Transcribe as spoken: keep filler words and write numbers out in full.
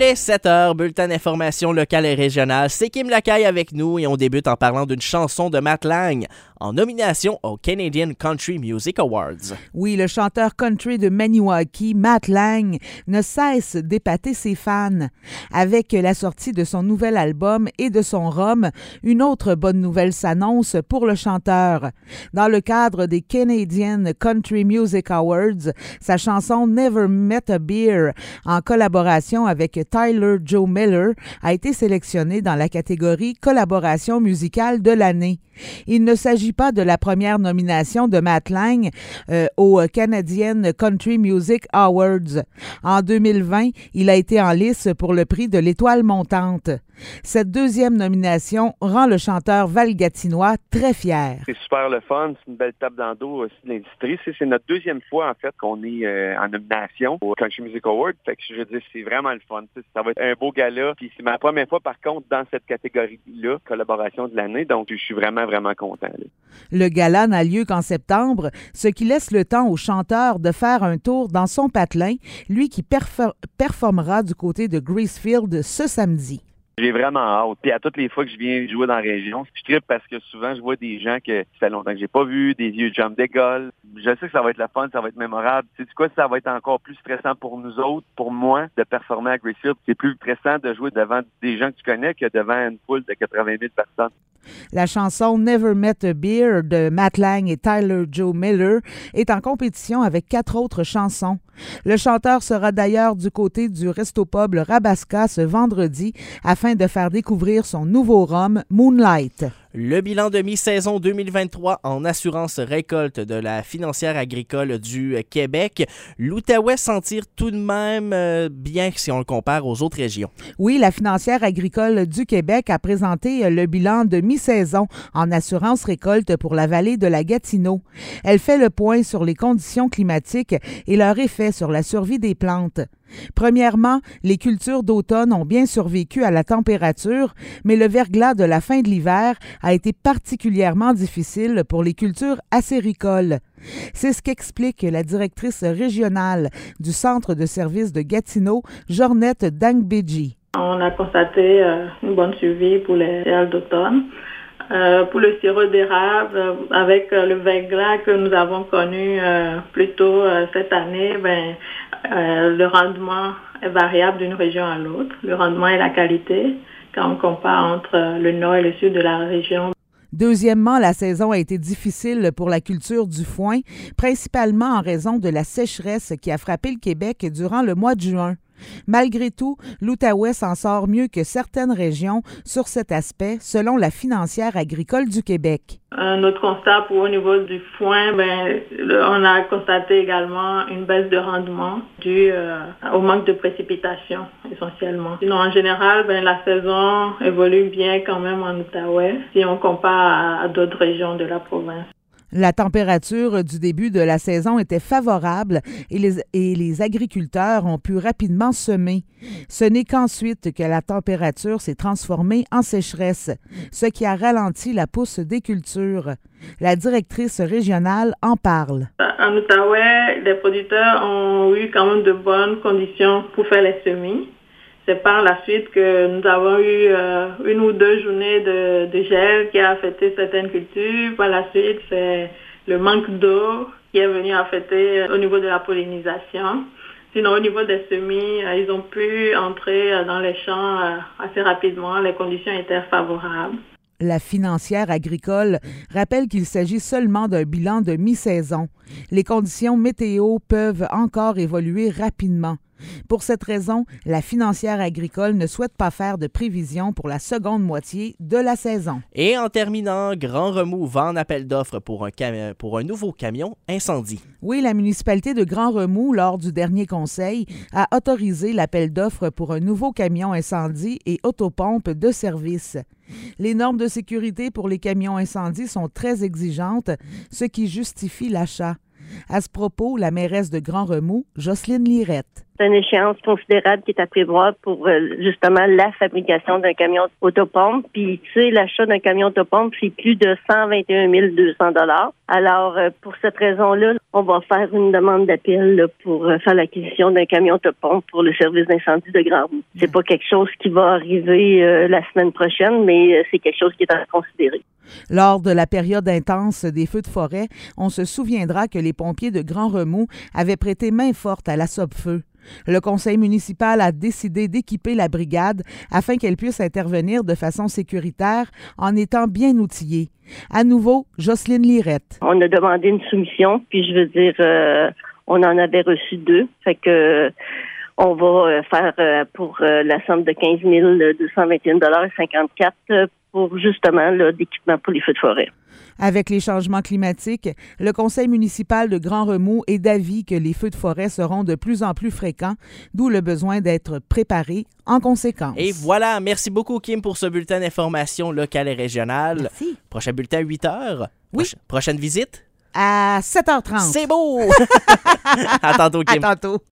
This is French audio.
est sept heures, bulletin d'information locale et régionale. C'est Kim Lacaille avec nous et on débute en parlant d'une chanson de Matt Lang en nomination aux Canadian Country Music Awards. Oui, le chanteur country de Maniwaki, Matt Lang, ne cesse d'épater ses fans. Avec la sortie de son nouvel album et de son rhum, une autre bonne nouvelle s'annonce pour le chanteur. Dans le cadre des Canadian Country Music Awards, sa chanson Never Met a Beer, en collaboration avec Tyler Joe Miller, a été sélectionnée dans la catégorie Collaboration musicale de l'année. Il ne s'agit pas de la première nomination de Matt Lang euh, aux Canadian Country Music Awards. En deux mille vingt, il a été en lice pour le prix de l'Étoile montante. Cette deuxième nomination rend le chanteur valgatinois très fier. C'est super le fun, c'est une belle tape dans le dos aussi de l'industrie. C'est, c'est notre deuxième fois en fait qu'on est euh, en nomination au Country Music Award. Fait que je veux dire, c'est vraiment le fun. Ça va être un beau gala. Puis c'est ma première fois par contre dans cette catégorie-là, collaboration de l'année. Donc je suis vraiment vraiment content. Là. Le gala n'a lieu qu'en septembre, ce qui laisse le temps au chanteur de faire un tour dans son patelin, lui qui perfor- performera du côté de Gracefield ce samedi. J'ai vraiment hâte. Puis à toutes les fois que je viens jouer dans la région, je trippe parce que souvent je vois des gens que ça fait longtemps que j'ai pas vu, des vieux jump d'école. Je sais que ça va être la fun, ça va être mémorable. Tu sais quoi, ça va être encore plus stressant pour nous autres, pour moi, de performer à Gracefield. C'est plus stressant de jouer devant des gens que tu connais que devant une foule de quatre-vingt mille personnes. La chanson Never Met a Beer de Matt Lang et Tyler Joe Miller est en compétition avec quatre autres chansons. Le chanteur sera d'ailleurs du côté du Resto-Pub Rabasca ce vendredi afin de faire découvrir son nouveau rhum Moonlight. Le bilan de mi-saison deux mille vingt-trois en assurance récolte de la financière agricole du Québec. L'Outaouais s'en tire tout de même euh, bien si on le compare aux autres régions. Oui, la financière agricole du Québec a présenté le bilan de mi-saison en assurance récolte pour la vallée de la Gatineau. Elle fait le point sur les conditions climatiques et leur effet sur la survie des plantes. Premièrement, les cultures d'automne ont bien survécu à la température, mais le verglas de la fin de l'hiver a été particulièrement difficile pour les cultures acéricoles. C'est ce qu'explique la directrice régionale du Centre de services de Gatineau, Jornette Dangbedji. On a constaté euh, une bonne survie pour les céréales d'automne. Euh, pour le sirop d'érable, euh, avec euh, le verglas que nous avons connu euh, plus tôt euh, cette année, ben, euh, le rendement est variable d'une région à l'autre. Le rendement et la qualité, quand on compare entre euh, le nord et le sud de la région. Deuxièmement, la saison a été difficile pour la culture du foin, principalement en raison de la sécheresse qui a frappé le Québec durant le mois de juin. Malgré tout, l'Outaouais s'en sort mieux que certaines régions sur cet aspect, selon la financière agricole du Québec. Un autre constat pour au niveau du foin, ben, le, on a constaté également une baisse de rendement due euh, au manque de précipitations, essentiellement. Sinon, en général, ben, la saison évolue bien quand même en Outaouais si on compare à, à d'autres régions de la province. La température du début de la saison était favorable et les, et les agriculteurs ont pu rapidement semer. Ce n'est qu'ensuite que la température s'est transformée en sécheresse, ce qui a ralenti la pousse des cultures. La directrice régionale en parle. En Outaouais, les producteurs ont eu quand même de bonnes conditions pour faire les semis. C'est par la suite que nous avons eu euh, une ou deux journées de, de gel qui a affecté certaines cultures. Par la suite, c'est le manque d'eau qui est venu affecter euh, au niveau de la pollinisation. Sinon, au niveau des semis, euh, ils ont pu entrer euh, dans les champs euh, assez rapidement. Les conditions étaient favorables. La financière agricole rappelle qu'il s'agit seulement d'un bilan de mi-saison. Les conditions météo peuvent encore évoluer rapidement. Pour cette raison, la financière agricole ne souhaite pas faire de prévisions pour la seconde moitié de la saison. Et en terminant, Grand Remous va en appel d'offres pour un, cam- pour un nouveau camion incendie. Oui, la municipalité de Grand Remous, lors du dernier conseil, a autorisé l'appel d'offres pour un nouveau camion incendie et autopompe de service. Les normes de sécurité pour les camions incendies sont très exigeantes, ce qui justifie l'achat. À ce propos, la mairesse de Grand Remous, Jocelyne Lirette. C'est une échéance considérable qui est à prévoir pour euh, justement la fabrication d'un camion autopompe. Puis, tu sais, l'achat d'un camion autopompe, c'est plus de cent vingt et un mille deux cents dollars. Alors, euh, pour cette raison-là, on va faire une demande d'appel là, pour euh, faire l'acquisition d'un camion autopompe pour le service d'incendie de Grand-Remous. C'est pas quelque chose qui va arriver euh, la semaine prochaine, mais euh, c'est quelque chose qui est à considérer. Lors de la période intense des feux de forêt, on se souviendra que les pompiers de Grand-Remous avaient prêté main forte à la Sopfeu. Le conseil municipal a décidé d'équiper la brigade afin qu'elle puisse intervenir de façon sécuritaire en étant bien outillée. À nouveau, Jocelyne Lirette. On a demandé une soumission, puis je veux dire, euh, on en avait reçu deux. Fait que on va faire euh, pour euh, la somme de quinze mille deux cent vingt et un dollars cinquante-quatre euh, pour justement là, d'équipement pour les feux de forêt. Avec les changements climatiques, le conseil municipal de Grand-Remous est d'avis que les feux de forêt seront de plus en plus fréquents, d'où le besoin d'être préparé en conséquence. Et voilà, merci beaucoup Kim pour ce bulletin d'information locale et régionale. Merci. Prochain bulletin à huit heures. Oui. Proche- prochaine visite? À sept heures trente. C'est beau! À tantôt Kim. À tantôt.